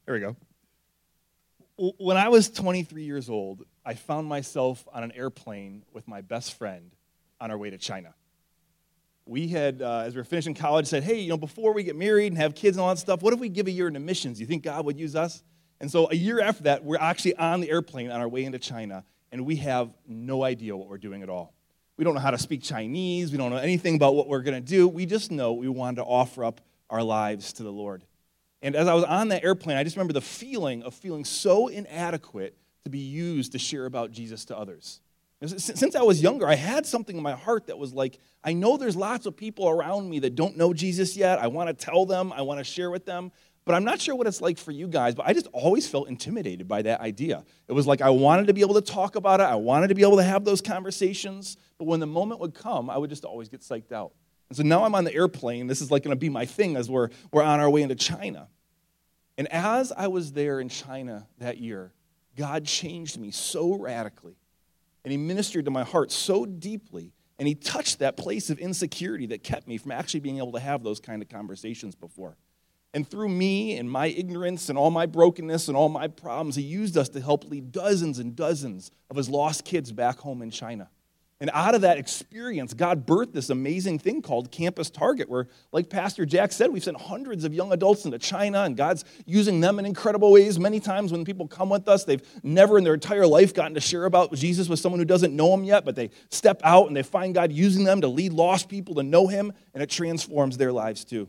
There we go. When I was 23 years old, I found myself on an airplane with my best friend on our way to China. We had, as we were finishing college, said, hey, before we get married and have kids and all that stuff, what if we give a year into missions? You think God would use us? And so a year after that, we're actually on the airplane on our way into China, and we have no idea what we're doing at all. We don't know how to speak Chinese. We don't know anything about what we're going to do. We just know we wanted to offer up our lives to the Lord. And as I was on that airplane, I just remember the feeling of feeling so inadequate to be used to share about Jesus to others. Since I was younger, I had something in my heart that was like, I know there's lots of people around me that don't know Jesus yet. I want to tell them. I want to share with them. But I'm not sure what it's like for you guys, but I just always felt intimidated by that idea. It was like I wanted to be able to talk about it. I wanted to be able to have those conversations. But when the moment would come, I would just always get psyched out. And so now I'm on the airplane. This is like going to be my thing as we're on our way into China. And as I was there in China that year, God changed me so radically. And he ministered to my heart so deeply. And he touched that place of insecurity that kept me from actually being able to have those kind of conversations before. And through me and my ignorance and all my brokenness and all my problems, he used us to help lead dozens and dozens of his lost kids back home in China. And out of that experience, God birthed this amazing thing called Campus Target, where, like Pastor Jack said, we've sent hundreds of young adults into China, and God's using them in incredible ways. Many times when people come with us, they've never in their entire life gotten to share about Jesus with someone who doesn't know him yet, but they step out and they find God using them to lead lost people to know him, and it transforms their lives too.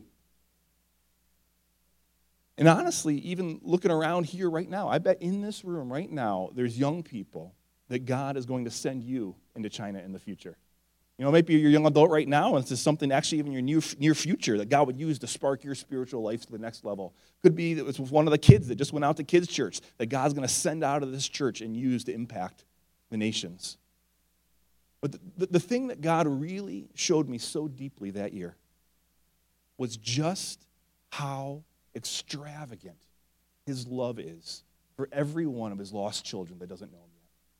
And honestly, even looking around here right now, I bet in this room right now, there's young people that God is going to send you into China in the future. Maybe you're a young adult right now, and it's just something actually even in your near future that God would use to spark your spiritual life to the next level. Could be that it was one of the kids that just went out to kids' church that God's going to send out of this church and use to impact the nations. But the thing that God really showed me so deeply that year was just how extravagant his love is for every one of his lost children that doesn't know him yet.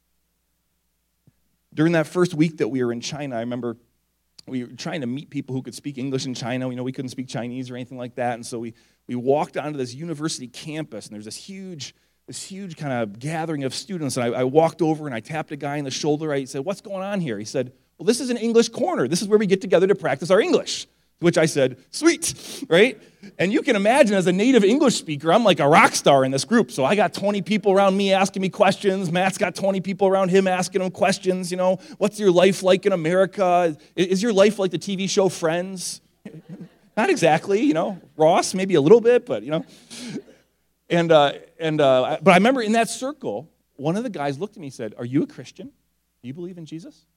During that first week that we were in China, I remember we were trying to meet people who could speak English in China. We couldn't speak Chinese or anything like that, and so we walked onto this university campus, and there's this huge kind of gathering of students, and I walked over and I tapped a guy in the shoulder. I said, "What's going on here?" He said, "Well, this is an English corner. This is where we get together to practice our English." To which I said, "Sweet," right? And you can imagine as a native English speaker, I'm like a rock star in this group. So I got 20 people around me asking me questions. Matt's got 20 people around him asking him questions. What's your life like in America? Is your life like the TV show Friends? Not exactly, Ross, maybe a little bit, but, but I remember in that circle, one of the guys looked at me and said, "Are you a Christian? Do you believe in Jesus?"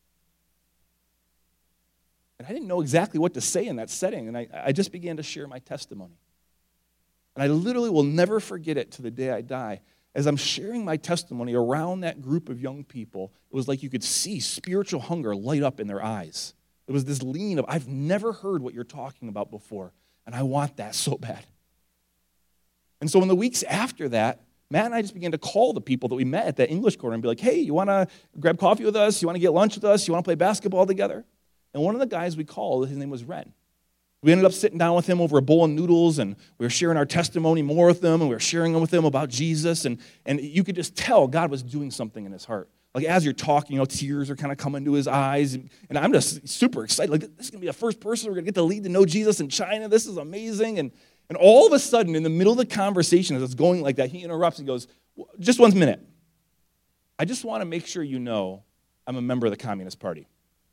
And I didn't know exactly what to say in that setting, and I just began to share my testimony. And I literally will never forget it to the day I die. As I'm sharing my testimony around that group of young people, it was like you could see spiritual hunger light up in their eyes. It was this lean of, I've never heard what you're talking about before, and I want that so bad. And so in the weeks after that, Matt and I just began to call the people that we met at that English corner and be like, "Hey, you want to grab coffee with us? You want to get lunch with us? You want to play basketball together?" And one of the guys we called, his name was Ren. We ended up sitting down with him over a bowl of noodles, and we were sharing our testimony more with him, and we were sharing with him about Jesus, and you could just tell God was doing something in his heart. Like as you're talking, tears are kind of coming to his eyes, and I'm just super excited. Like, this is going to be the first person we're going to get to lead to know Jesus in China. This is amazing. And all of a sudden, in the middle of the conversation, as it's going like that, he interrupts and goes, "Just 1 minute. I just want to make sure you know I'm a member of the Communist Party."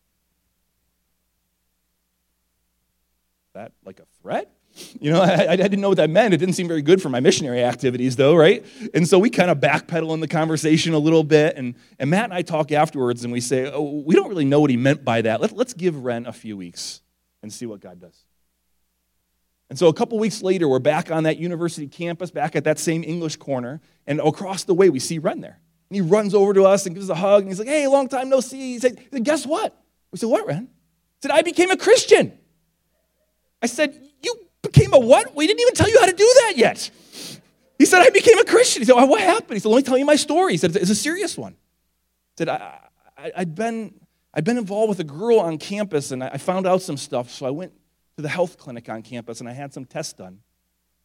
That like a threat? I didn't know what that meant. It didn't seem very good for my missionary activities, though, right? And so we kind of backpedal in the conversation a little bit, and Matt and I talk afterwards, and we say, "Oh, we don't really know what he meant by that. Let's give Ren a few weeks and see what God does." And so a couple weeks later, we're back on that university campus, back at that same English corner, and across the way, we see Ren there. And he runs over to us and gives us a hug, and he's like, "Hey, long time no see." He said, "Guess what?" We said, "What, Ren?" He said, "I became a Christian." I said, "You became a what? We didn't even tell you how to do that yet." He said, "I became a Christian." He said, "What happened?" He said, "Let me tell you my story." He said, "It's a serious one." He said, I'd been involved with a girl on campus, and I found out some stuff, so I went to the health clinic on campus, and I had some tests done.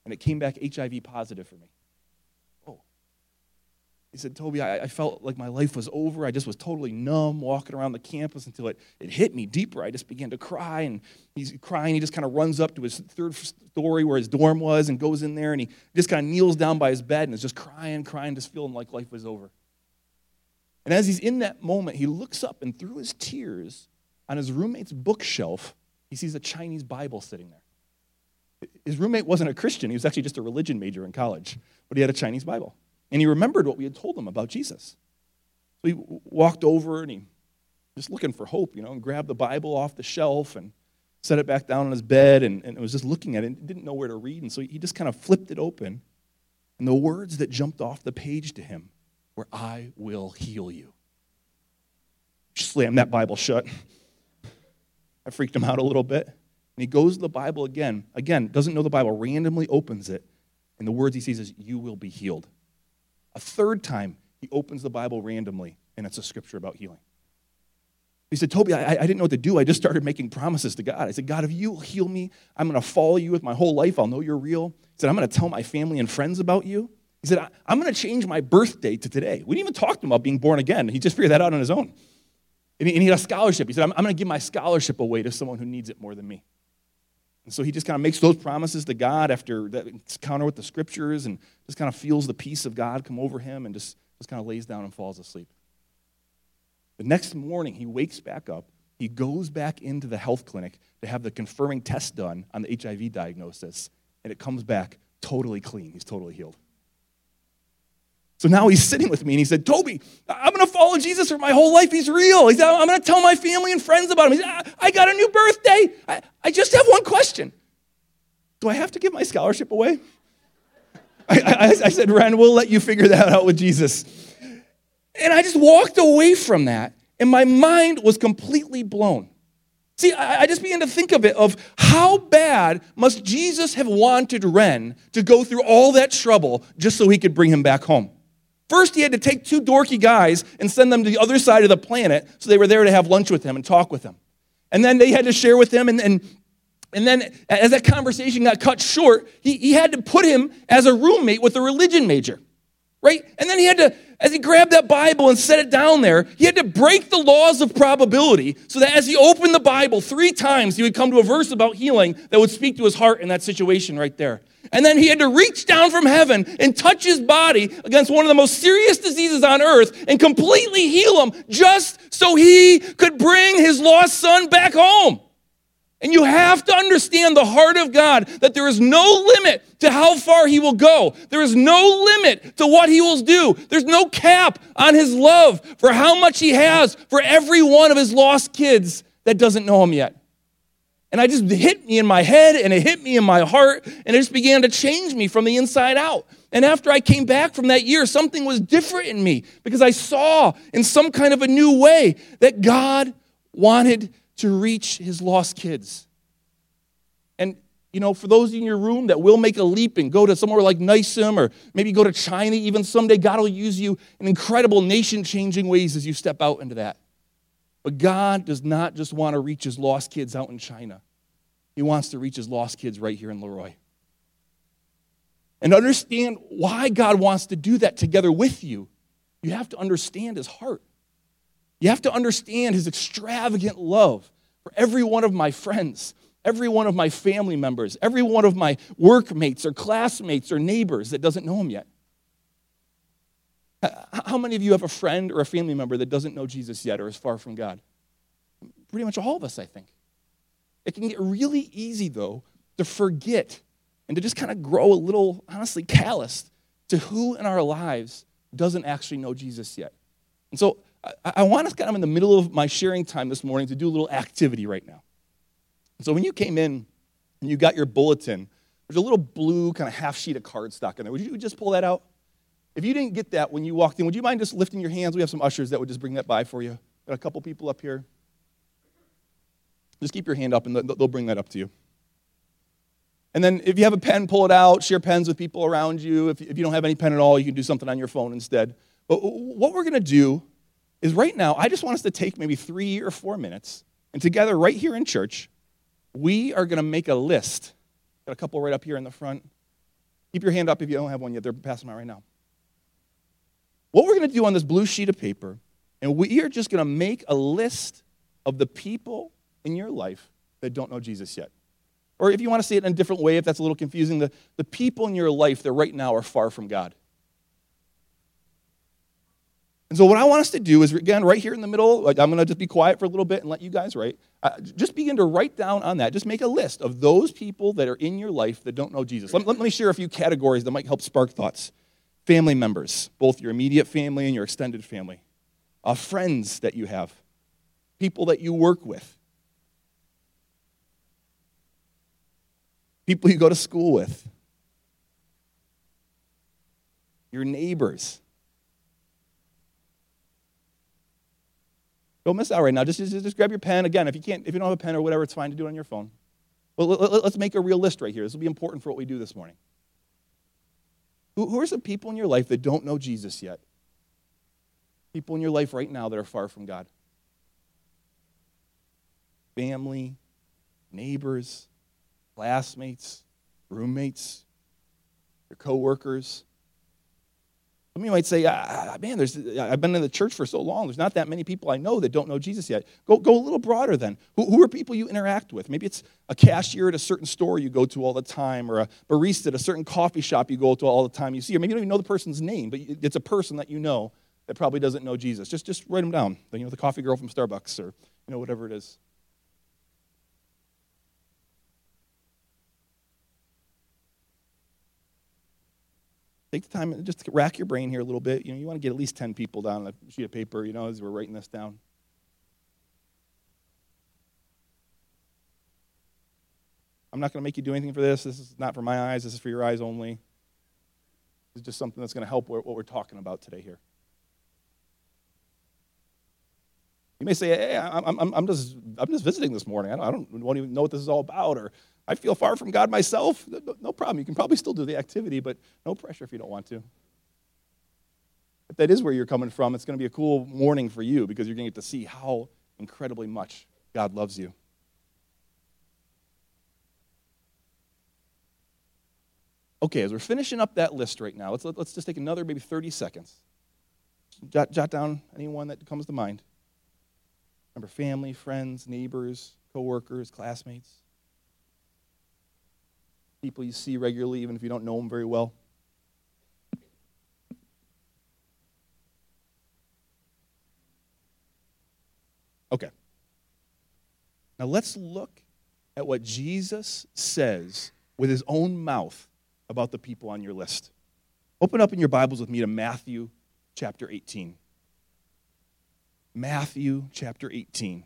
and it came back HIV positive for me. Oh. He said, Toby, I felt like my life was over. I just was totally numb walking around the campus until it hit me deeper. I just began to cry, and he's crying. He just kind of runs up to his third story where his dorm was and goes in there, and he just kind of kneels down by his bed and is just crying, just feeling like life was over. And as he's in that moment, he looks up, and through his tears, on his roommate's bookshelf, he sees a Chinese Bible sitting there. His roommate wasn't a Christian. He was actually just a religion major in college, but he had a Chinese Bible. And he remembered what we had told him about Jesus. So he walked over, and he just looking for hope, and grabbed the Bible off the shelf and set it back down on his bed and was just looking at it and didn't know where to read. And so he just kind of flipped it open. And the words that jumped off the page to him were, I will heal you. Slammed that Bible shut. I freaked him out a little bit. And he goes to the Bible again, doesn't know the Bible, randomly opens it, and the words he sees is, you will be healed. A third time, he opens the Bible randomly, and it's a scripture about healing. He said, Toby, I didn't know what to do. I just started making promises to God. I said, God, if you will heal me, I'm going to follow you with my whole life. I'll know you're real. He said, I'm going to tell my family and friends about you. He said, I'm going to change my birthday to today. We didn't even talk to him about being born again. He just figured that out on his own. And he had a scholarship. He said, I'm going to give my scholarship away to someone who needs it more than me. And so he just kind of makes those promises to God after that encounter with the scriptures and just kind of feels the peace of God come over him and just kind of lays down and falls asleep. The next morning, he wakes back up. He goes back into the health clinic to have the confirming test done on the HIV diagnosis, and it comes back totally clean. He's totally healed. So now he's sitting with me, and he said, Toby, I'm going to follow Jesus for my whole life. He's real. He said, I'm going to tell my family and friends about him. He said, I got a new birthday. I just have one question. Do I have to give my scholarship away? I said, Ren, we'll let you figure that out with Jesus. And I just walked away from that, and my mind was completely blown. See, I just began to think of it, of how bad must Jesus have wanted Ren to go through all that trouble just so he could bring him back home. First, he had to take two dorky guys and send them to the other side of the planet so they were there to have lunch with him and talk with him. And then they had to share with him, and then as that conversation got cut short, he had to put him as a roommate with a religion major, right? And then he had to, as he grabbed that Bible and set it down there, he had to break the laws of probability so that as he opened the Bible 3 times, he would come to a verse about healing that would speak to his heart in that situation right there. And then he had to reach down from heaven and touch his body against one of the most serious diseases on earth and completely heal him just so he could bring his lost son back home. And you have to understand the heart of God, that there is no limit to how far he will go. There is no limit to what he will do. There's no cap on his love for how much he has for every one of his lost kids that doesn't know him yet. And it just hit me in my head, and it hit me in my heart, and it just began to change me from the inside out. And after I came back from that year, something was different in me because I saw in some kind of a new way that God wanted to reach his lost kids. And, for those in your room that will make a leap and go to somewhere like NYSUM or maybe go to China even someday, God will use you in incredible nation-changing ways as you step out into that. But God does not just want to reach his lost kids out in China. He wants to reach his lost kids right here in Leroy. And to understand why God wants to do that together with you, you have to understand his heart. You have to understand his extravagant love for every one of my friends, every one of my family members, every one of my workmates or classmates or neighbors that doesn't know him yet. How many of you have a friend or a family member that doesn't know Jesus yet or is far from God? Pretty much all of us, I think. It can get really easy, though, to forget and to just kind of grow a little, honestly, calloused to who in our lives doesn't actually know Jesus yet. And so I want us kind of in the middle of my sharing time this morning to do a little activity right now. So when you came in and you got your bulletin, there's a little blue kind of half sheet of cardstock in there. Would you just pull that out? If you didn't get that when you walked in, would you mind just lifting your hands? We have some ushers that would just bring that by for you. Got a couple people up here. Just keep your hand up, and they'll bring that up to you. And then if you have a pen, pull it out. Share pens with people around you. If you don't have any pen at all, you can do something on your phone instead. But what we're going to do is right now, I just want us to take maybe 3 or 4 minutes, and together right here in church, we are going to make a list. Got a couple right up here in the front. Keep your hand up if you don't have one yet. They're passing them out right now. What we're going to do on this blue sheet of paper, and we are just going to make a list of the people in your life that don't know Jesus yet. Or if you want to say it in a different way, if that's a little confusing, the people in your life that right now are far from God. And so what I want us to do is, again, right here in the middle, like I'm going to just be quiet for a little bit and let you guys write. Just begin to write down on that. Just make a list of those people that are in your life that don't know Jesus. Let me share a few categories that might help spark thoughts. Family members, both your immediate family and your extended family. Friends that you have. People that you work with. People you go to school with. Your neighbors. Don't miss out right now. Just grab your pen. Again, if you don't have a pen or whatever, it's fine to do it on your phone. Well, let's make a real list right here. This will be important for what we do this morning. Who are some people in your life that don't know Jesus yet? People in your life right now that are far from God. Family, neighbors, classmates, roommates, your coworkers. Some of you might say, man, I've been in the church for so long. There's not that many people I know that don't know Jesus yet. Go a little broader then. Who are people you interact with? Maybe it's a cashier at a certain store you go to all the time, or a barista at a certain coffee shop you go to all the time you see. Or maybe you don't even know the person's name, but it's a person that you know that probably doesn't know Jesus. Just write them down. The coffee girl from Starbucks, or whatever it is. Take the time and just rack your brain here a little bit. You want to get at least 10 people down on a sheet of paper, as we're writing this down. I'm not going to make you do anything for this. This is not for my eyes. This is for your eyes only. This is just something that's going to help what we're talking about today here. You may say, hey, I'm just visiting this morning. I don't even know what this is all about, or I feel far from God myself. No problem. You can probably still do the activity, but no pressure if you don't want to. If that is where you're coming from, it's going to be a cool morning for you because you're going to get to see how incredibly much God loves you. Okay, as we're finishing up that list right now, let's just take another maybe 30 seconds. Jot down anyone that comes to mind. Remember, family, friends, neighbors, coworkers, classmates. People you see regularly, even if you don't know them very well. Okay. Now let's look at what Jesus says with his own mouth about the people on your list. Open up in your Bibles with me to Matthew chapter 18. Matthew chapter 18.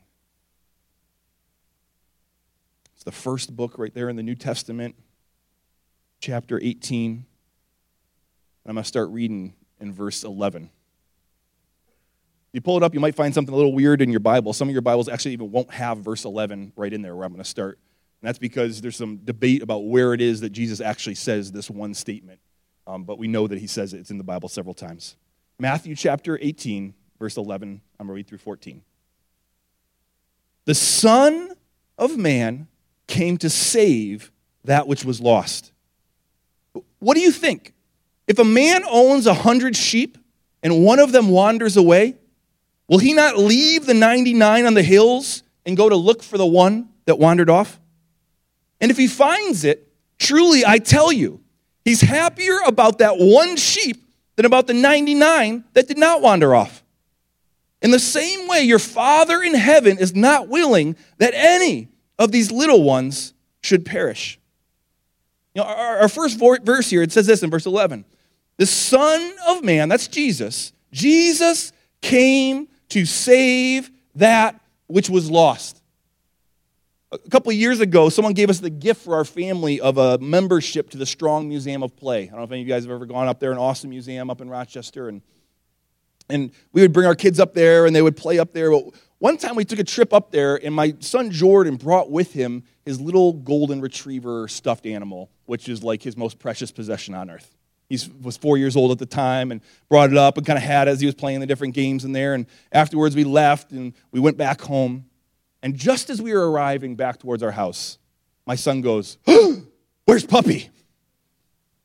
It's the first book right there in the New Testament, chapter 18. And I'm going to start reading in verse 11. If you pull it up, you might find something a little weird in your Bible. Some of your Bibles actually even won't have verse 11 right in there where I'm going to start. And that's because there's some debate about where it is that Jesus actually says this one statement. But we know that he says it. It's in the Bible several times. Matthew chapter 18, verse 11. I'm going to read through 14. The Son of Man came to save that which was lost. What do you think? If a man owns 100 sheep and one of them wanders away, will he not leave the 99 on the hills and go to look for the one that wandered off? And if he finds it, truly I tell you, he's happier about that one sheep than about the 99 that did not wander off. In the same way, your Father in heaven is not willing that any of these little ones should perish. Our first verse here, it says this in verse 11. The Son of Man, that's Jesus, Jesus came to save that which was lost. A couple of years ago, someone gave us the gift for our family of a membership to the Strong Museum of Play. I don't know if any of you guys have ever gone up there, an awesome museum up in Rochester, and we would bring our kids up there, and they would play up there. Well, one time we took a trip up there, and my son Jordan brought with him his little golden retriever stuffed animal, which is like his most precious possession on earth. He was 4 years old at the time and brought it up and kind of had it as he was playing the different games in there. And afterwards we left, and we went back home. And just as we were arriving back towards our house, my son goes, "Where's Puppy?"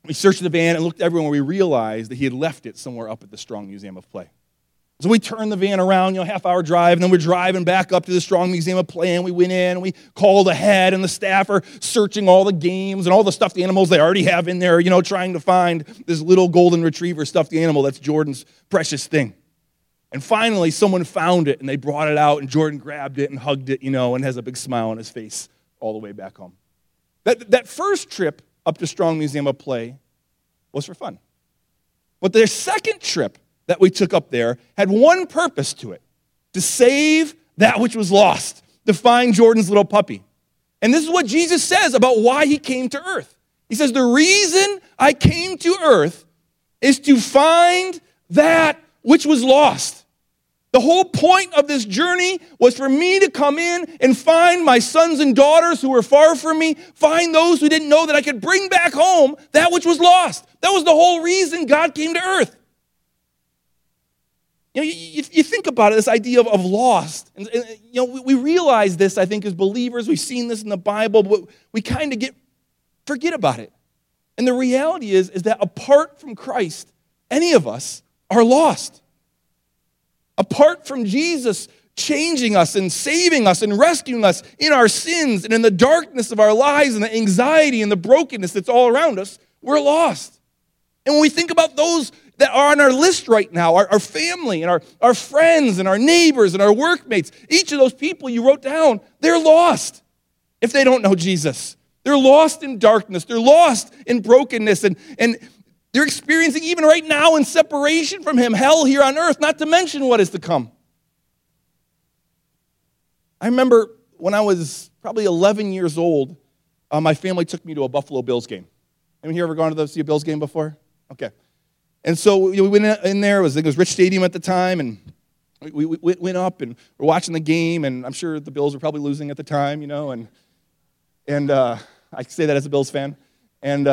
We searched the van and looked everywhere, and we realized that he had left it somewhere up at the Strong Museum of Play. So we turned the van around, half-hour drive, and then we're driving back up to the Strong Museum of Play, and we went in, and we called ahead, and the staff are searching all the games and all the stuffed animals they already have in there, trying to find this little golden retriever stuffed animal that's Jordan's precious thing. And finally, someone found it, and they brought it out, and Jordan grabbed it and hugged it, and has a big smile on his face all the way back home. That first trip up to Strong Museum of Play was for fun. But their second trip that we took up there had one purpose to it: to save that which was lost, to find Jordan's little puppy. And this is what Jesus says about why he came to earth. He says, the reason I came to earth is to find that which was lost. The whole point of this journey was for me to come in and find my sons and daughters who were far from me, find those who didn't know that I could bring back home that which was lost. That was the whole reason God came to earth. You think about it, this idea of lost. And we realize this, I think, as believers. We've seen this in the Bible, but we kind of forget about it. And the reality is that apart from Christ, any of us are lost. Apart from Jesus changing us and saving us and rescuing us in our sins and in the darkness of our lives and the anxiety and the brokenness that's all around us, we're lost. And when we think about those that are on our list right now, our family and our friends and our neighbors and our workmates, each of those people you wrote down, they're lost if they don't know Jesus. They're lost in darkness. They're lost in brokenness. And they're experiencing, even right now, in separation from him, hell here on earth, not to mention what is to come. I remember when I was probably 11 years old, my family took me to a Buffalo Bills game. Anyone here ever gone to see a Bills game before? Okay. And so we went in there. I think it was Rich Stadium at the time, and we went up and we're watching the game, and I'm sure the Bills were probably losing at the time, and I say that as a Bills fan. And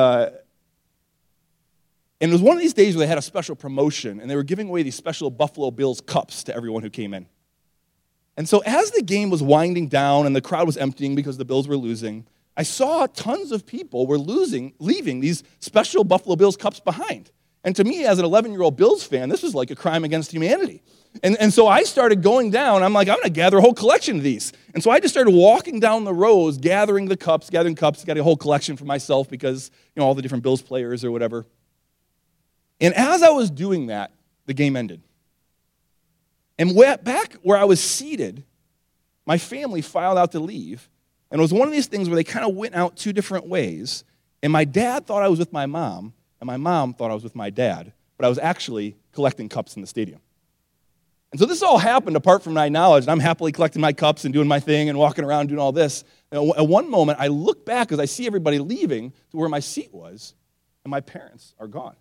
it was one of these days where they had a special promotion, and they were giving away these special Buffalo Bills cups to everyone who came in. And so as the game was winding down and the crowd was emptying because the Bills were losing, I saw tons of people were leaving these special Buffalo Bills cups behind. And to me, as an 11-year-old Bills fan, this was like a crime against humanity. And so I started going down. I'm like, I'm going to gather a whole collection of these. And so I just started walking down the rows, gathering cups, got a whole collection for myself because, all the different Bills players or whatever. And as I was doing that, the game ended. And back where I was seated, my family filed out to leave. And it was one of these things where they kind of went out two different ways. And my dad thought I was with my mom, and my mom thought I was with my dad. But I was actually collecting cups in the stadium. And so this all happened apart from my knowledge. And I'm happily collecting my cups and doing my thing and walking around doing all this. And at one moment, I look back as I see everybody leaving to where my seat was, and my parents are gone.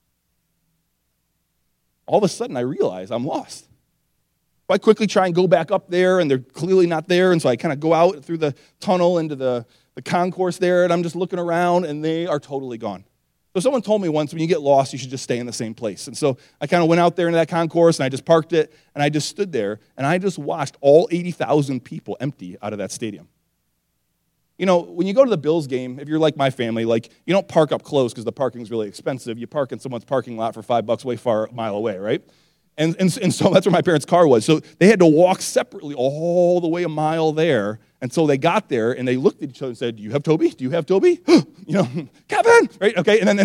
All of a sudden, I realize I'm lost. So I quickly try and go back up there, and they're clearly not there, and so I kind of go out through the tunnel into the concourse there, and I'm just looking around, and they are totally gone. So someone told me once, when you get lost, you should just stay in the same place. And so I kind of went out there into that concourse, and I just parked it, and I just stood there, and I just watched all 80,000 people empty out of that stadium. When you go to the Bills game, if you're like my family, you don't park up close because the parking's really expensive. You park in someone's parking lot for $5 way far a mile away, right? And so that's where my parents' car was. So they had to walk separately all the way a mile there. And so they got there, and they looked at each other and said, "Do you have Toby? Do you have Toby?" Kevin, right? Okay, and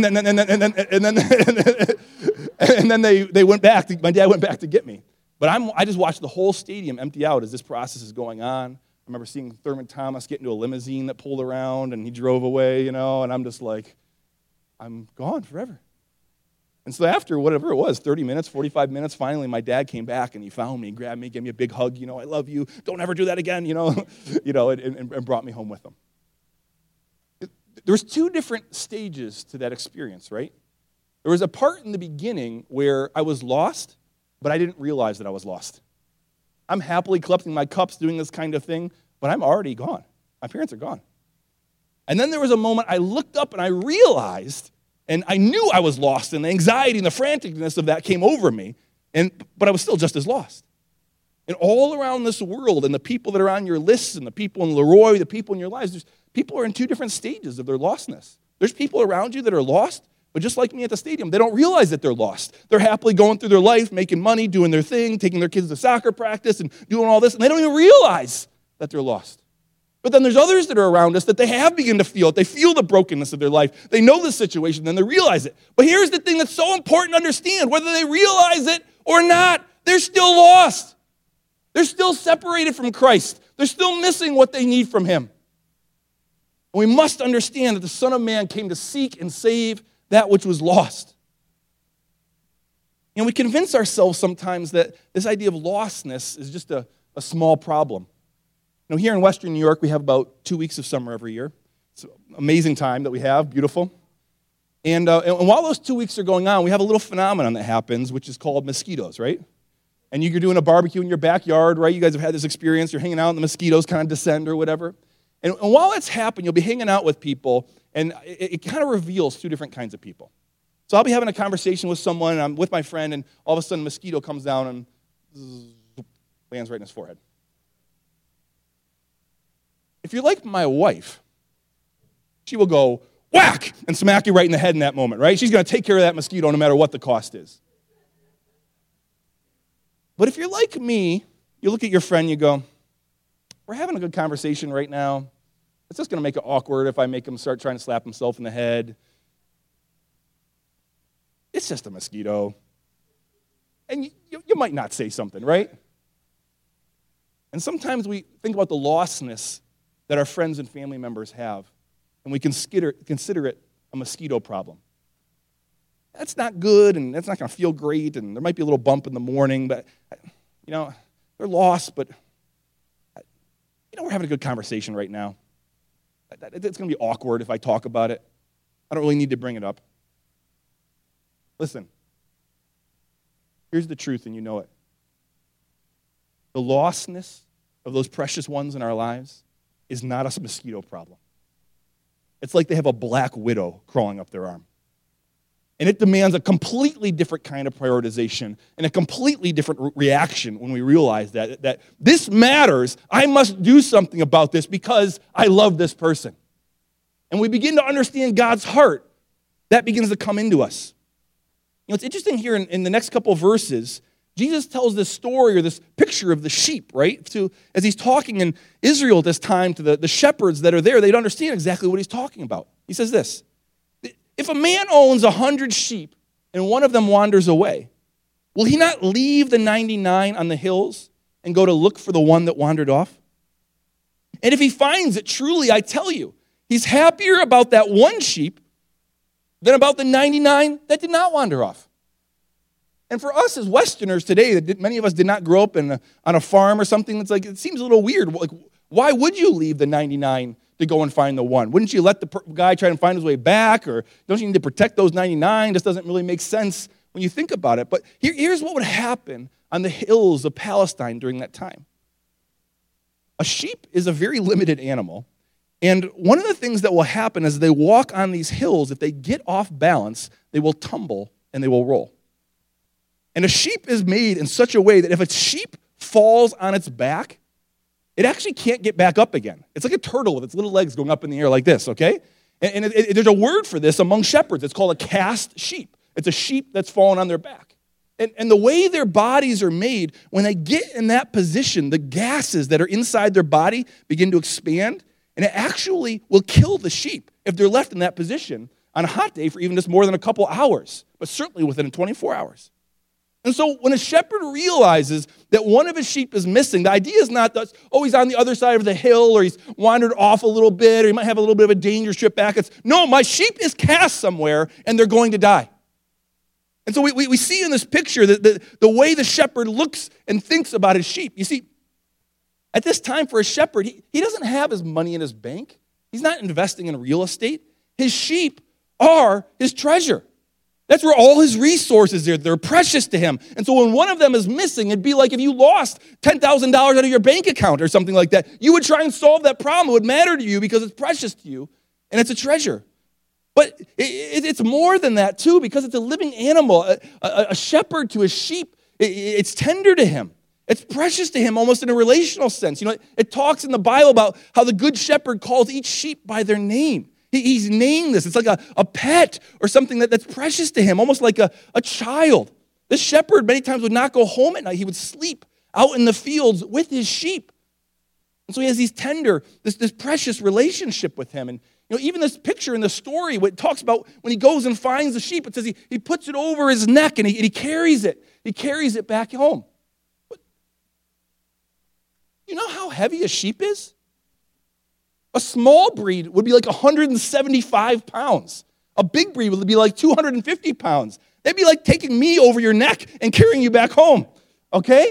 then they went back. My dad went back to get me. But I just watched the whole stadium empty out as this process is going on. I remember seeing Thurman Thomas get into a limousine that pulled around, and he drove away, and I'm just like, I'm gone forever. And so after whatever it was, 30 minutes, 45 minutes, finally my dad came back, and he found me, grabbed me, gave me a big hug, I love you, don't ever do that again, and brought me home with him. There was two different stages to that experience, right? There was a part in the beginning where I was lost, but I didn't realize that I was lost. I'm happily collecting my cups, doing this kind of thing, but I'm already gone. My parents are gone. And then there was a moment I looked up and I realized, and I knew I was lost, and the anxiety and the franticness of that came over me, but I was still just as lost. And all around this world, and the people that are on your lists, and the people in Leroy, the people in your lives, people are in two different stages of their lostness. There's people around you that are lost, But just like me at the stadium, they don't realize that they're lost. They're happily going through their life, making money, doing their thing, taking their kids to soccer practice and doing all this, and they don't even realize that they're lost. But then there's others that are around us that they have begun to feel it. They feel the brokenness of their life. They know the situation, and they realize it. But here's the thing that's so important to understand. Whether they realize it or not, they're still lost. They're still separated from Christ. They're still missing what they need from him. And we must understand that the Son of Man came to seek and save that which was lost. And we convince ourselves sometimes that this idea of lostness is just a small problem. You know, here in Western New York, we have about 2 weeks of summer every year. It's an amazing time that we have, beautiful. And while those 2 weeks are going on, we have a little phenomenon that happens, which is called mosquitoes, right? And you're doing a barbecue in your backyard, right? You guys have had this experience. You're hanging out, and the mosquitoes kind of descend or whatever. And while that's happening, you'll be hanging out with people, and it kind of reveals two different kinds of people. So I'll be having a conversation with someone, and I'm with my friend, and all of a sudden a mosquito comes down and lands right in his forehead. If you're like my wife, she will go whack and smack you right in the head in that moment, right? She's going to take care of that mosquito no matter what the cost is. But if you're like me, you look at your friend, you go, we're having a good conversation right now. It's just going to make it awkward if I make him start trying to slap himself in the head. It's just a mosquito. And you might not say something, right? And sometimes we think about the lostness that our friends and family members have, and we consider it a mosquito problem. That's not good, and that's not going to feel great, and there might be a little bump in the morning, but, you know, they're lost, but, you know, we're having a good conversation right now. It's going to be awkward if I talk about it. I don't really need to bring it up. Listen, here's the truth, and you know it. The lostness of those precious ones in our lives is not a mosquito problem. It's like they have a black widow crawling up their arm. And it demands a completely different kind of prioritization and a completely different reaction when we realize that this matters. I must do something about this because I love this person. And we begin to understand God's heart. That begins to come into us. You know, it's interesting here in the next couple of verses, Jesus tells this story or this picture of the sheep, right? As he's talking in Israel at this time to the shepherds that are there, they'd understand exactly what he's talking about. He says this, if a man owns 100 sheep and one of them wanders away, will he not leave the 99 on the hills and go to look for the one that wandered off? And if he finds it, truly I tell you, he's happier about that one sheep than about the 99 that did not wander off. And for us as Westerners today, many of us did not grow up on a farm or something, that's like, it seems a little weird. Like, why would you leave the 99 to go and find the one? Wouldn't you let the guy try and find his way back? Or don't you need to protect those 99? This doesn't really make sense when you think about it. But here's what would happen on the hills of Palestine during that time. A sheep is a very limited animal. And one of the things that will happen as they walk on these hills, if they get off balance, they will tumble and they will roll. And a sheep is made in such a way that if a sheep falls on its back, it actually can't get back up again. It's like a turtle with its little legs going up in the air like this, okay? And there's a word for this among shepherds. It's called a cast sheep. It's a sheep that's fallen on their back. And the way their bodies are made, when they get in that position, the gases that are inside their body begin to expand, and it actually will kill the sheep if they're left in that position on a hot day for even just more than a couple hours, but certainly within 24 hours. And so when a shepherd realizes that one of his sheep is missing, the idea is not that, oh, he's on the other side of the hill, or he's wandered off a little bit, or he might have a little bit of a dangerous trip back. It's, no, my sheep is cast somewhere, and they're going to die. And so we see in this picture that the way the shepherd looks and thinks about his sheep. You see, at this time for a shepherd, he doesn't have his money in his bank. He's not investing in real estate. His sheep are his treasure. That's where all his resources are. They're precious to him. And so when one of them is missing, it'd be like if you lost $10,000 out of your bank account or something like that. You would try and solve that problem. It would matter to you because it's precious to you, and it's a treasure. But it's more than that, too, because it's a living animal. A shepherd to a sheep, it's tender to him. It's precious to him almost in a relational sense. You know, it talks in the Bible about how the good shepherd calls each sheep by their name. He's named this. It's like a pet or something that's precious to him, almost like a child. This shepherd many times would not go home at night. He would sleep out in the fields with his sheep. And so he has this precious relationship with him. And even this picture in the story, what it talks about when he goes and finds the sheep, it says he puts it over his neck and he carries it. He carries it back home. But you know how heavy a sheep is? A small breed would be like 175 pounds. A big breed would be like 250 pounds. That'd be like taking me over your neck and carrying you back home, okay?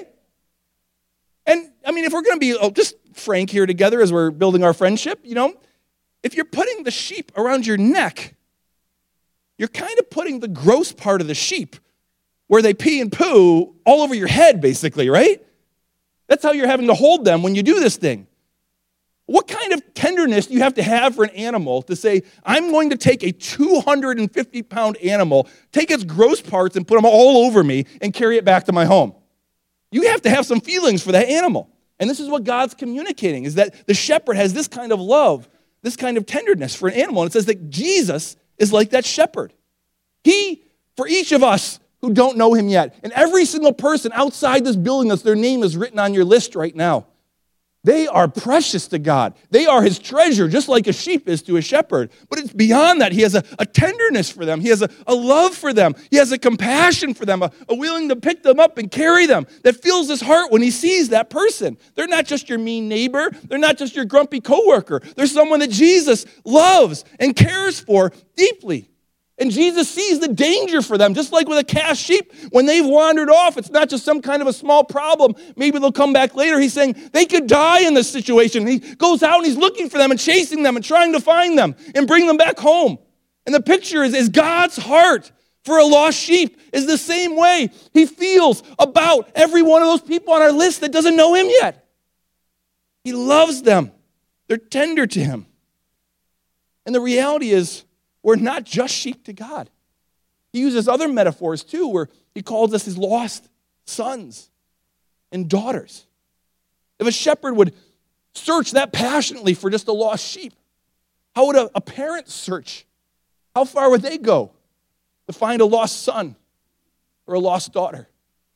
And, if we're going to be just frank here together as we're building our friendship, if you're putting the sheep around your neck, you're kind of putting the gross part of the sheep where they pee and poo all over your head, basically, right? That's how you're having to hold them when you do this thing. What kind of tenderness do you have to have for an animal to say, I'm going to take a 250-pound animal, take its gross parts and put them all over me and carry it back to my home? You have to have some feelings for that animal. And this is what God's communicating, is that the shepherd has this kind of love, this kind of tenderness for an animal. And it says that Jesus is like that shepherd. He, for each of us who don't know him yet, and every single person outside this building that's their name is written on your list right now, they are precious to God. They are his treasure, just like a sheep is to a shepherd. But it's beyond that. He has a tenderness for them. He has a love for them. He has a compassion for them, a willing to pick them up and carry them that fills his heart when he sees that person. They're not just your mean neighbor. They're not just your grumpy coworker. They're someone that Jesus loves and cares for deeply. And Jesus sees the danger for them, just like with a cast sheep. When they've wandered off, it's not just some kind of a small problem. Maybe they'll come back later. He's saying they could die in this situation. He goes out and he's looking for them and chasing them and trying to find them and bring them back home. And the picture is God's heart for a lost sheep is the same way he feels about every one of those people on our list that doesn't know him yet. He loves them. They're tender to him. And the reality is, we're not just sheep to God. He uses other metaphors too, where he calls us his lost sons and daughters. If a shepherd would search that passionately for just a lost sheep, how would a parent search? How far would they go to find a lost son or a lost daughter?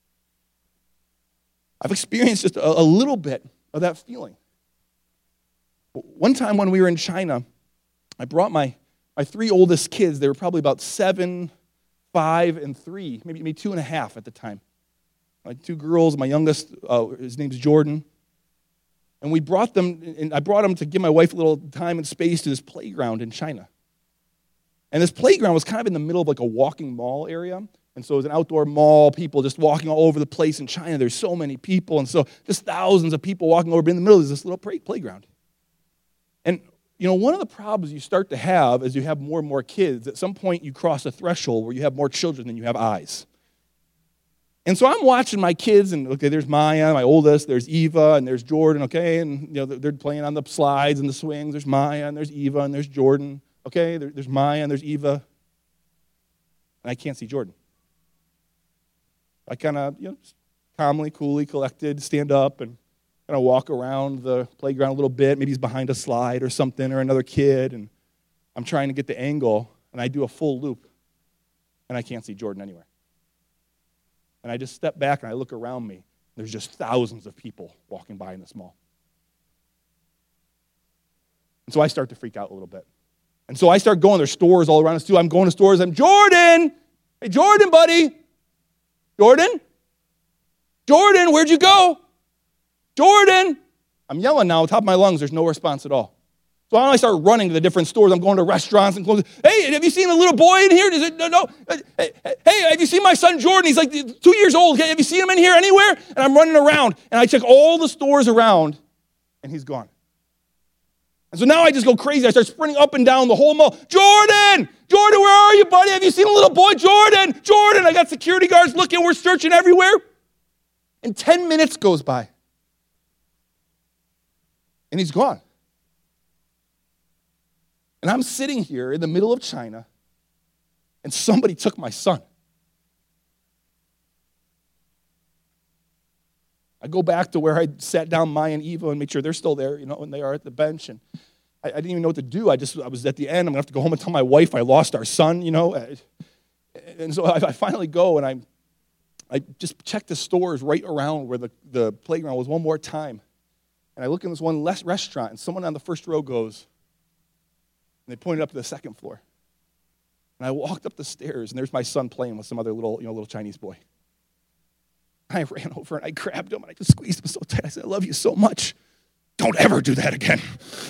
I've experienced just a little bit of that feeling. One time when we were in China, I brought my three oldest kids. They were probably about 7, 5, and 3, maybe 2.5 at the time. My 2 girls, my youngest, his name's Jordan. And we brought them, and I brought them to give my wife a little time and space to this playground in China. And this playground was kind of in the middle of like a walking mall area. And so it was an outdoor mall, people just walking all over the place in China. There's so many people, and so just thousands of people walking over. But in the middle is this little playground. And one of the problems you start to have as you have more and more kids, at some point you cross a threshold where you have more children than you have eyes. And so I'm watching my kids, and okay, there's Maya, my oldest, there's Eva, and there's Jordan, okay, and they're playing on the slides and the swings. There's Maya, and there's Eva, and there's Jordan, okay, there's Maya, and there's Eva, and I can't see Jordan. I kind of, calmly, coolly, collected, stand up, and kind of walk around the playground a little bit. Maybe he's behind a slide or something, or another kid, and I'm trying to get the angle, and I do a full loop, and I can't see Jordan anywhere. And I just step back, and I look around me. There's just thousands of people walking by in this mall. And so I start to freak out a little bit. And so I start going. There's stores all around us, too. I'm going to stores. I'm, Jordan! Hey, Jordan, buddy! Jordan? Jordan, where'd you go? Jordan! I'm yelling now, top of my lungs. There's no response at all. So I start running to the different stores. I'm going to restaurants and clothes. Hey, have you seen a little boy in here? No. Hey, have you seen my son Jordan? He's like 2 years old. Have you seen him in here anywhere? And I'm running around, and I check all the stores around, and he's gone. And so now I just go crazy. I start sprinting up and down the whole mall. Jordan! Jordan, where are you, buddy? Have you seen a little boy? Jordan! Jordan! I got security guards looking. We're searching everywhere. And 10 minutes goes by. And he's gone. And I'm sitting here in the middle of China, and somebody took my son. I go back to where I sat down Maya and Eva and make sure they're still there, and they are at the bench. And I didn't even know what to do. I was at the end. I'm going to have to go home and tell my wife I lost our son, And so I finally go, and I just checked the stores right around where the playground was one more time. And I look in this one restaurant, and someone on the first row goes, and they pointed up to the second floor. And I walked up the stairs, and there's my son playing with some other little Chinese boy. I ran over, and I grabbed him, and I just squeezed him so tight. I said, I love you so much. Don't ever do that again.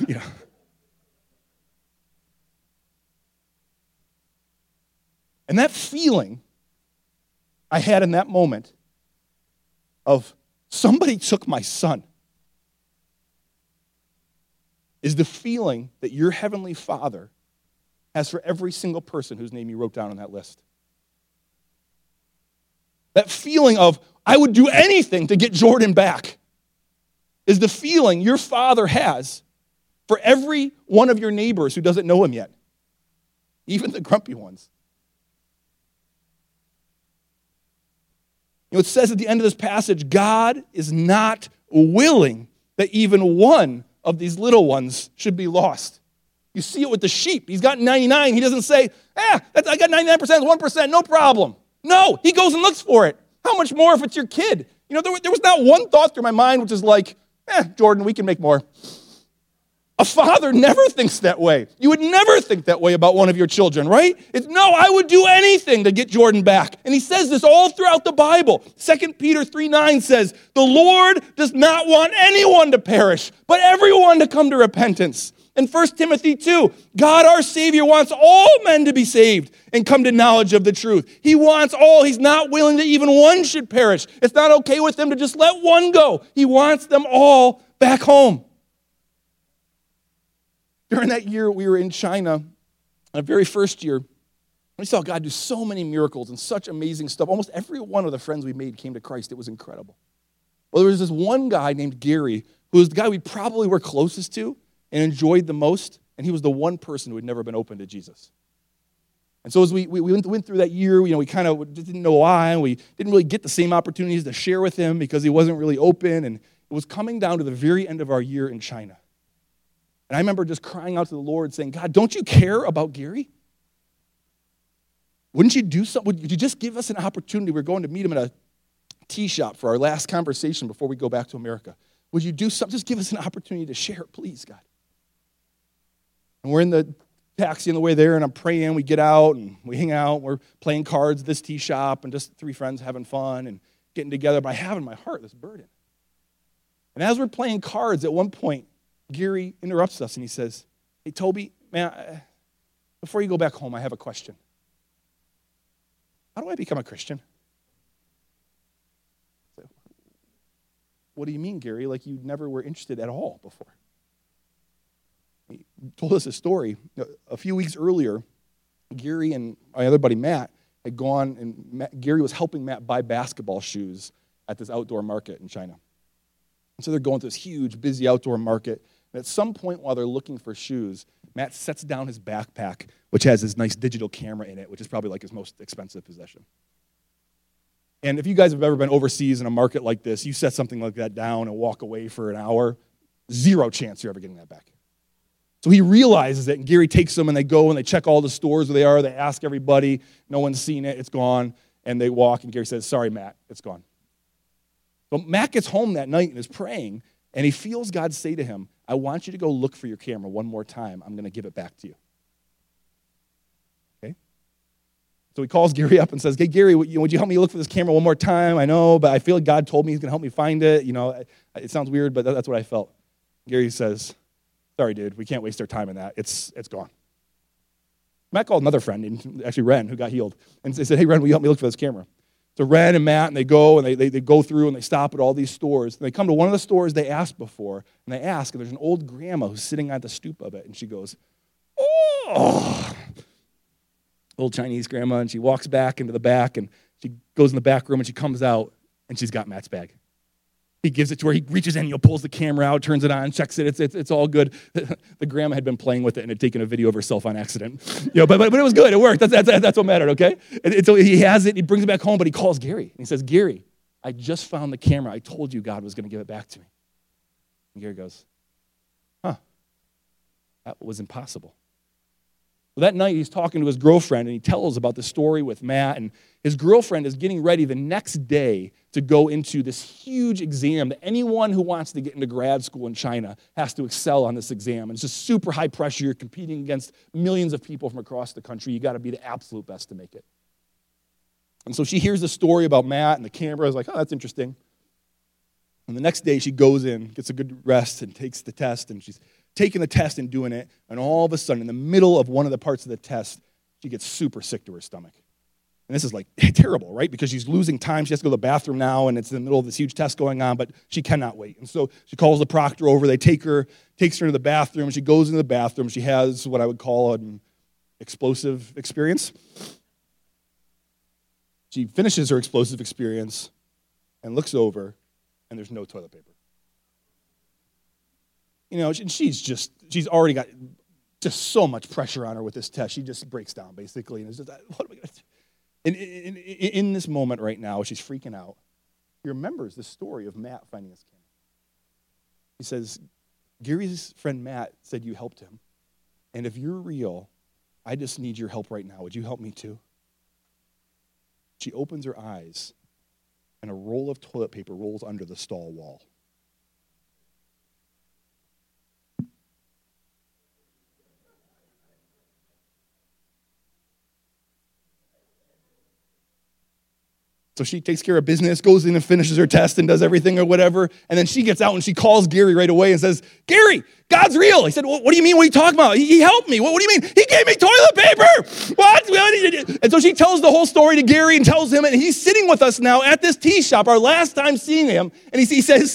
And that feeling I had in that moment of somebody took my son is the feeling that your Heavenly Father has for every single person whose name you wrote down on that list. That feeling of, I would do anything to get Jordan back, is the feeling your Father has for every one of your neighbors who doesn't know him yet, even the grumpy ones. It says at the end of this passage, God is not willing that even one of these little ones should be lost. You see it with the sheep. He's got 99. He doesn't say, I got 99%, 1%, no problem. No, he goes and looks for it. How much more if it's your kid? There was not one thought through my mind which is like, Jordan, we can make more. A father never thinks that way. You would never think that way about one of your children, right? No, I would do anything to get Jordan back. And he says this all throughout the Bible. 2 Peter 3:9 says, the Lord does not want anyone to perish, but everyone to come to repentance. And 1 Timothy 2, God our Savior wants all men to be saved and come to knowledge of the truth. He wants all. He's not willing that even one should perish. It's not okay with him to just let one go. He wants them all back home. During that year, we were in China, the very first year. We saw God do so many miracles and such amazing stuff. Almost every one of the friends we made came to Christ. It was incredible. Well, there was this one guy named Gary, who was the guy we probably were closest to and enjoyed the most, and he was the one person who had never been open to Jesus. And so as we went through that year, we kind of didn't know why, and we didn't really get the same opportunities to share with him because he wasn't really open, and it was coming down to the very end of our year in China. And I remember just crying out to the Lord saying, God, don't you care about Gary? Wouldn't you do something? Would you just give us an opportunity? We're going to meet him at a tea shop for our last conversation before we go back to America. Would you do something? Just give us an opportunity to share, please, God. And we're in the taxi on the way there, and I'm praying. We get out, and we hang out. We're playing cards at this tea shop, and just three friends having fun and getting together. But I have in my heart this burden. And as we're playing cards, at one point, Gary interrupts us, and he says, hey, Toby, man, before you go back home, I have a question. How do I become a Christian? What do you mean, Gary? Like you never were interested at all before. He told us a story. A few weeks earlier, Gary and my other buddy Matt had gone, and Gary was helping Matt buy basketball shoes at this outdoor market in China. And so they're going to this huge, busy outdoor market. And at some point while they're looking for shoes, Matt sets down his backpack, which has this nice digital camera in it, which is probably like his most expensive possession. And if you guys have ever been overseas in a market like this, you set something like that down and walk away for an hour, zero chance you're ever getting that back. So he realizes it, and Gary takes them, and they go, and they check all the stores where they are. They ask everybody. No one's seen it. It's gone. And they walk, and Gary says, sorry, Matt, it's gone. But Matt gets home that night and is praying, and he feels God say to him, I want you to go look for your camera one more time. I'm going to give it back to you. Okay? So he calls Gary up and says, hey, Gary, would you help me look for this camera one more time? I know, but I feel like God told me he's going to help me find it. It sounds weird, but that's what I felt. Gary says, sorry, dude, we can't waste our time in that. It's gone. Matt called another friend, actually Ren, who got healed, and they said, hey, Ren, will you help me look for this camera? So Ren and Matt, and they go, and they go through, and they stop at all these stores. And they come to one of the stores they asked before, and they ask, and there's an old grandma who's sitting at the stoop of it, and she goes, oh, old Chinese grandma, and she walks back into the back, and she goes in the back room, and she comes out, and she's got Matt's bag. He gives it to her. He reaches in, pulls the camera out, turns it on, checks it. It's all good. The grandma had been playing with it and had taken a video of herself on accident. But it was good. It worked. That's what mattered, okay? And so he has it. He brings it back home, but he calls Gary. And he says, Gary, I just found the camera. I told you God was going to give it back to me. And Gary goes, huh. That was impossible. Well, that night, he's talking to his girlfriend, and he tells about the story with Matt, and his girlfriend is getting ready the next day to go into this huge exam that anyone who wants to get into grad school in China has to excel on this exam. And it's just super high pressure. You're competing against millions of people from across the country. You got to be the absolute best to make it. And so she hears the story about Matt, and the camera is like, oh, that's interesting. And the next day, she goes in, gets a good rest, and takes the test, and she's taking the test and doing it, and all of a sudden, in the middle of one of the parts of the test, she gets super sick to her stomach. And this is like terrible, right? Because she's losing time. She has to go to the bathroom now, and it's in the middle of this huge test going on, but she cannot wait. And so she calls the proctor over. They takes her into the bathroom. She goes into the bathroom. She has what I would call an explosive experience. She finishes her explosive experience and looks over, and there's no toilet paper. You know, she's already got just so much pressure on her with this test. She just breaks down, basically, and it's just, what am I going to do? And in this moment right now, she's freaking out. He remembers the story of Matt finding his camera. He says, Gary's friend Matt said you helped him, and if you're real, I just need your help right now. Would you help me too? She opens her eyes, and a roll of toilet paper rolls under the stall wall. So she takes care of business, goes in and finishes her test and does everything or whatever. And then she gets out and she calls Gary right away and says, Gary, God's real. He said, what do you mean? What are you talking about? He helped me. What do you mean? He gave me toilet paper. What? And so she tells the whole story to Gary and tells him, and he's sitting with us now at this tea shop, our last time seeing him. And he says,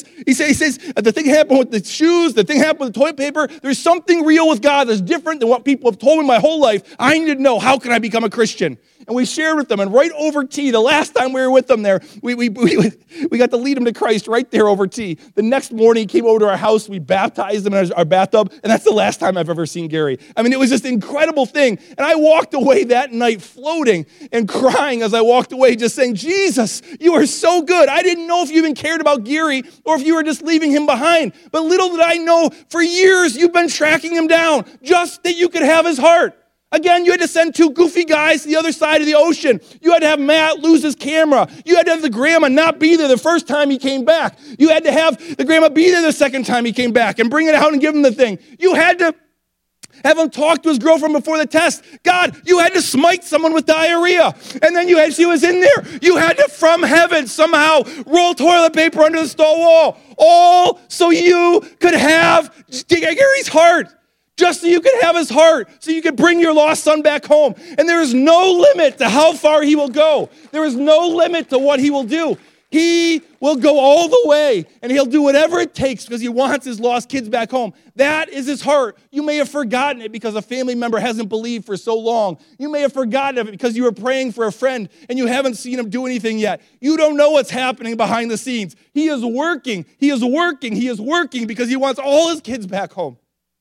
the thing happened with the shoes, the thing happened with the toilet paper. There's something real with God that's different than what people have told me my whole life. I need to know, how can I become a Christian? And we shared with them, and right over tea, the last time we were with them there, we got to lead them to Christ right there over tea. The next morning, he came over to our house, we baptized him in our bathtub, and that's the last time I've ever seen Gary. I mean, it was just an incredible thing. And I walked away that night floating and crying as I walked away, just saying, Jesus, you are so good. I didn't know if you even cared about Gary or if you were just leaving him behind. But little did I know, for years you've been tracking him down just that you could have his heart. Again, you had to send two goofy guys to the other side of the ocean. You had to have Matt lose his camera. You had to have the grandma not be there the first time he came back. You had to have the grandma be there the second time he came back and bring it out and give him the thing. You had to have him talk to his girlfriend before the test. God, you had to smite someone with diarrhea. And then she was in there. You had to, from heaven, somehow roll toilet paper under the stall wall. All so you could have Gary's heart. Just so you could have his heart, so you could bring your lost son back home. And there is no limit to how far he will go. There is no limit to what he will do. He will go all the way, and he'll do whatever it takes because he wants his lost kids back home. That is his heart. You may have forgotten it because a family member hasn't believed for so long. You may have forgotten it because you were praying for a friend and you haven't seen him do anything yet. You don't know what's happening behind the scenes. He is working. He is working. He is working because he wants all his kids back home.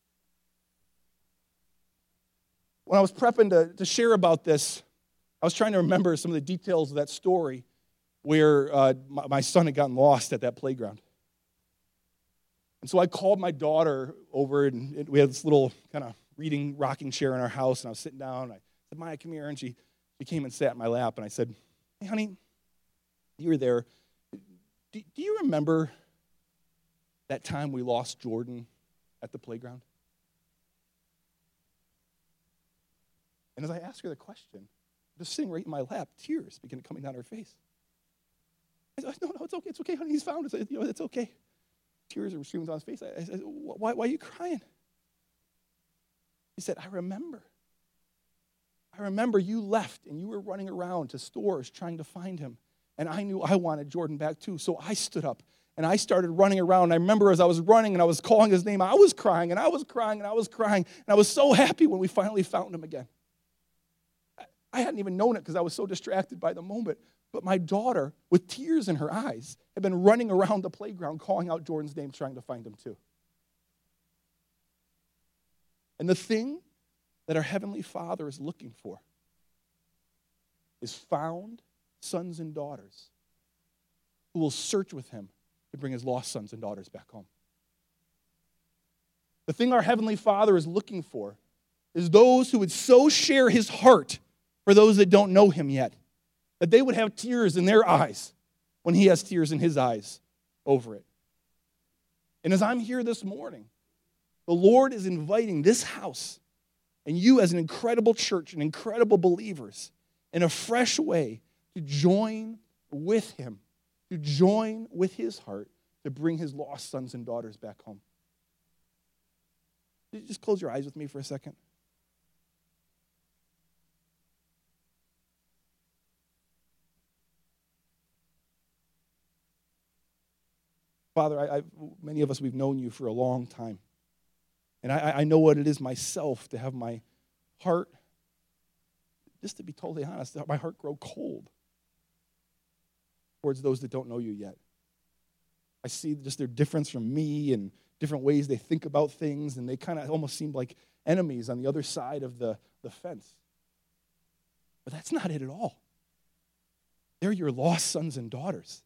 When I was prepping to share about this, I was trying to remember some of the details of that story where my son had gotten lost at that playground. And so I called my daughter over, and we had this little kind of reading rocking chair in our house, and I was sitting down, and I said, Maya, come here. And she came and sat in my lap, and I said, hey, honey, you were there. Do you remember that time we lost Jordan at the playground? And as I asked her the question, just sitting right in my lap, tears began coming down her face. I said, no, it's okay, honey, he's found us. It's okay. Tears were streaming down his face. I said, why are you crying? He said, I remember you left and you were running around to stores trying to find him. And I knew I wanted Jordan back too. So I stood up and I started running around. And I remember as I was running and I was calling his name, I was crying and I was crying and I was crying. And I was so happy when we finally found him again. I hadn't even known it because I was so distracted by the moment. But my daughter, with tears in her eyes, had been running around the playground calling out Jordan's name, trying to find him too. And the thing that our Heavenly Father is looking for is found sons and daughters who will search with him to bring his lost sons and daughters back home. The thing our Heavenly Father is looking for is those who would so share his heart for those that don't know him yet, that they would have tears in their eyes when he has tears in his eyes over it. And as I'm here this morning, the Lord is inviting this house and you as an incredible church and incredible believers in a fresh way to join with him, to join with his heart to bring his lost sons and daughters back home. Just close your eyes with me for a second. Father, many of us, we've known you for a long time. And I know what it is myself to have my heart, just to be totally honest, my heart grow cold towards those that don't know you yet. I see just their difference from me and different ways they think about things, and they kind of almost seem like enemies on the other side of the fence. But that's not it at all. They're your lost sons and daughters.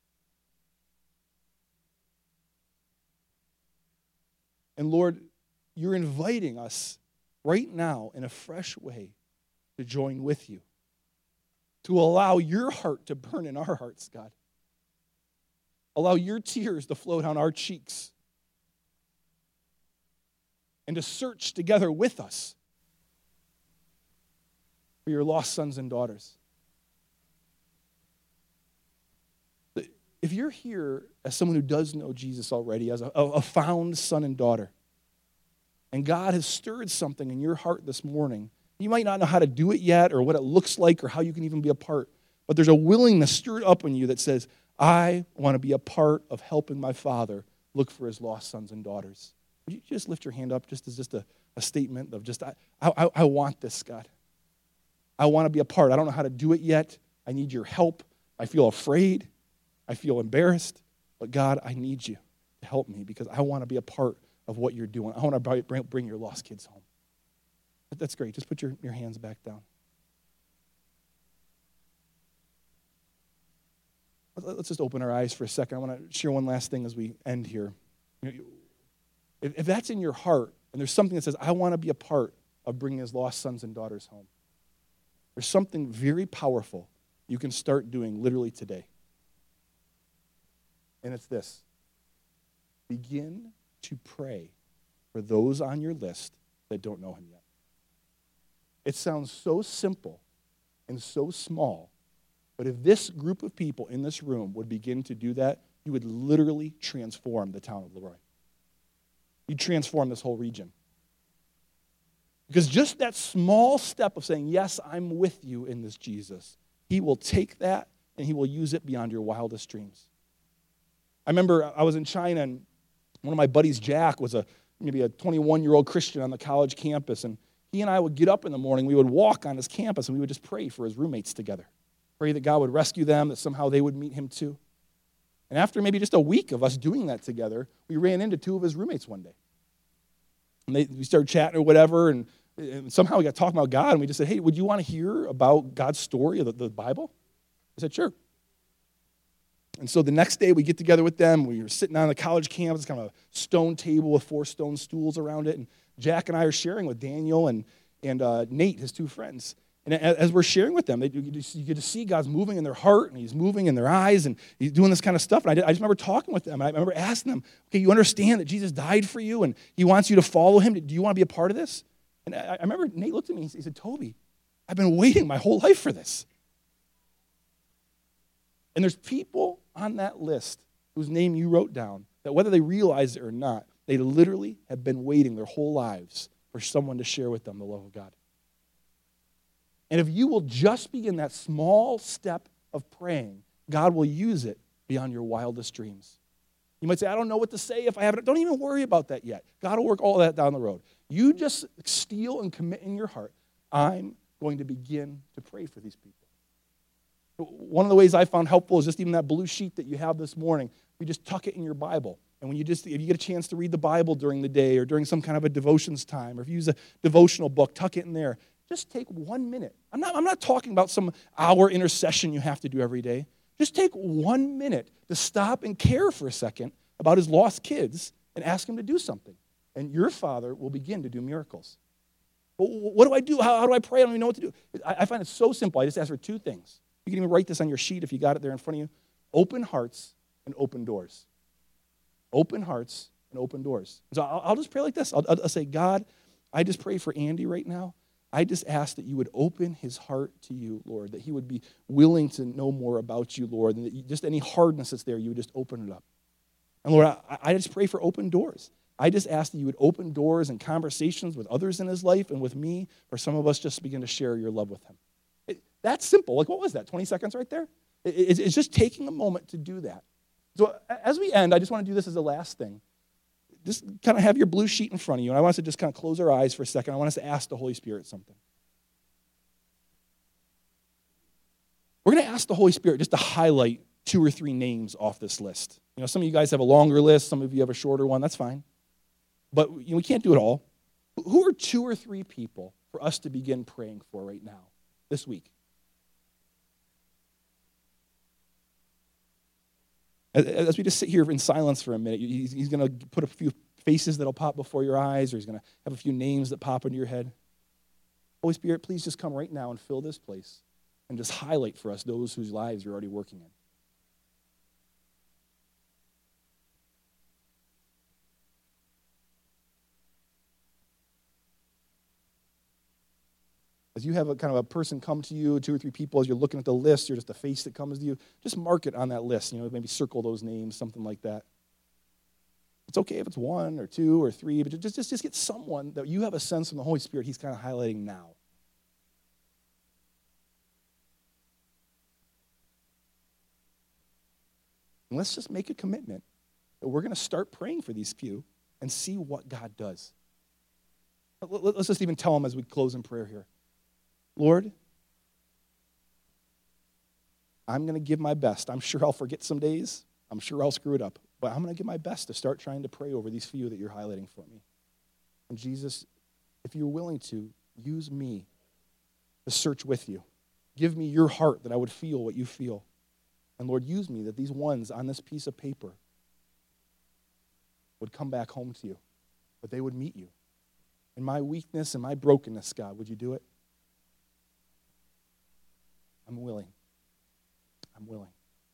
And Lord, you're inviting us right now in a fresh way to join with you, to allow your heart to burn in our hearts, God. Allow your tears to flow down our cheeks and to search together with us for your lost sons and daughters. If you're here as someone who does know Jesus already, as a found son and daughter, and God has stirred something in your heart this morning, you might not know how to do it yet or what it looks like or how you can even be a part, but there's a willingness stirred up in you that says, I want to be a part of helping my Father look for his lost sons and daughters. Would you just lift your hand up just as just a statement of just, I want this, God. I want to be a part. I don't know how to do it yet. I need your help. I feel afraid. I feel embarrassed. But God, I need you to help me because I want to be a part of what you're doing. I want to bring your lost kids home. That's great. Just put your hands back down. Let's just open our eyes for a second. I want to share one last thing as we end here. If that's in your heart, and there's something that says, I want to be a part of bringing his lost sons and daughters home, there's something very powerful you can start doing literally today. And it's this. Begin to pray for those on your list that don't know him yet. It sounds so simple and so small, but if this group of people in this room would begin to do that, you would literally transform the town of Leroy. You'd transform this whole region. Because just that small step of saying, yes, I'm with you in this Jesus, he will take that and he will use it beyond your wildest dreams. I remember I was in China, and one of my buddies, Jack, was maybe a 21-year-old Christian on the college campus, and he and I would get up in the morning, we would walk on his campus, and we would just pray for his roommates together. Pray that God would rescue them, that somehow they would meet him too. And after maybe just a week of us doing that together, we ran into two of his roommates one day. And we started chatting or whatever, and somehow we got talking about God, and we just said, hey, would you want to hear about God's story of the Bible? I said, sure. And so the next day we get together with them. We were sitting on the college campus, kind of a stone table with 4 stone stools around it. And Jack and I are sharing with Daniel and Nate, his 2 friends. And as we're sharing with them, you get to see God's moving in their heart, and he's moving in their eyes, and he's doing this kind of stuff. And I just remember talking with them. And I remember asking them, okay, you understand that Jesus died for you, and he wants you to follow him. Do you want to be a part of this? And I remember Nate looked at me and he said, Toby, I've been waiting my whole life for this. And there's people on that list whose name you wrote down that whether they realize it or not, they literally have been waiting their whole lives for someone to share with them the love of God. And if you will just begin that small step of praying, God will use it beyond your wildest dreams. You might say, I don't know what to say if I haven't. Don't even worry about that yet. God will work all that down the road. You just steal and commit in your heart, I'm going to begin to pray for these people. One of the ways I found helpful is just even that blue sheet that you have this morning. You just tuck it in your Bible. And when if you get a chance to read the Bible during the day or during some kind of a devotions time, or if you use a devotional book, tuck it in there. Just take 1 minute. I'm not talking about some hour intercession you have to do every day. Just take 1 minute to stop and care for a second about his lost kids and ask him to do something. and your Father will begin to do miracles. But what do I do? How do I pray? I don't even know what to do. I find it so simple. I just ask for two things. You can even write this on your sheet if you got it there in front of you. Open hearts and open doors. Open hearts and open doors. So I'll just pray like this. I'll say, God, I just pray for Andy right now. I just ask that you would open his heart to you, Lord, that he would be willing to know more about you, Lord, and that just any hardness that's there, you would just open it up. And Lord, I just pray for open doors. I just ask that you would open doors and conversations with others in his life and with me, for some of us just begin to share your love with him. That's simple. Like, what was that, 20 seconds right there? It's just taking a moment to do that. So as we end, I just want to do this as the last thing. Just kind of have your blue sheet in front of you, and I want us to just kind of close our eyes for a second. I want us to ask the Holy Spirit something. We're going to ask the Holy Spirit just to highlight 2 or 3 names off this list. You know, some of you guys have a longer list, some of you have a shorter one, that's fine. But we can't do it all. Who are 2 or 3 people for us to begin praying for right now, this week? As we just sit here in silence for a minute, he's going to put a few faces that'll pop before your eyes, or he's going to have a few names that pop into your head. Holy Spirit, please just come right now and fill this place and just highlight for us those whose lives you're already working in. As you have a kind of a person come to you, 2 or 3 people, as you're looking at the list, or just a face that comes to you, just mark it on that list. You know, maybe circle those names, something like that. It's okay if it's 1 or 2 or 3, but just get someone that you have a sense from the Holy Spirit he's kind of highlighting now. And let's just make a commitment that we're going to start praying for these few and see what God does. Let's just even tell them as we close in prayer here. Lord, I'm going to give my best. I'm sure I'll forget some days. I'm sure I'll screw it up. But I'm going to give my best to start trying to pray over these few that you're highlighting for me. And Jesus, if you're willing to, use me to search with you. Give me your heart that I would feel what you feel. And Lord, use me that these ones on this piece of paper would come back home to you, that they would meet you. In my weakness and my brokenness, God, would you do it? I'm willing. I'm willing.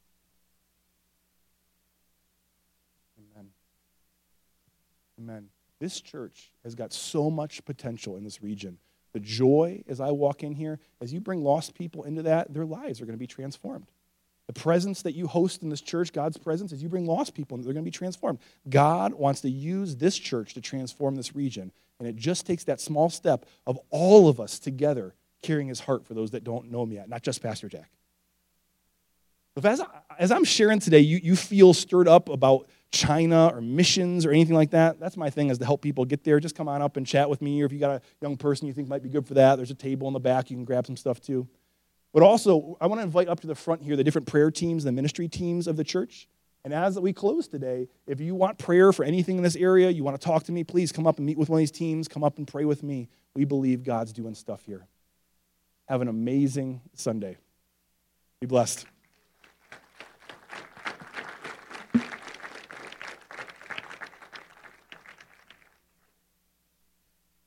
Amen. Amen. This church has got so much potential in this region. The joy as I walk in here, as you bring lost people into that, their lives are going to be transformed. The presence that you host in this church, God's presence, as you bring lost people, they're going to be transformed. God wants to use this church to transform this region. And it just takes that small step of all of us together carrying his heart for those that don't know him yet, not just Pastor Jack. If as I'm sharing today, you feel stirred up about China or missions or anything like that, that's my thing, is to help people get there. Just come on up and chat with me, or if you got a young person you think might be good for that, there's a table in the back. You can grab some stuff too. But also, I want to invite up to the front here the different prayer teams, the ministry teams of the church. And as we close today, if you want prayer for anything in this area, you want to talk to me, please come up and meet with one of these teams. Come up and pray with me. We believe God's doing stuff here. Have an amazing Sunday. Be blessed.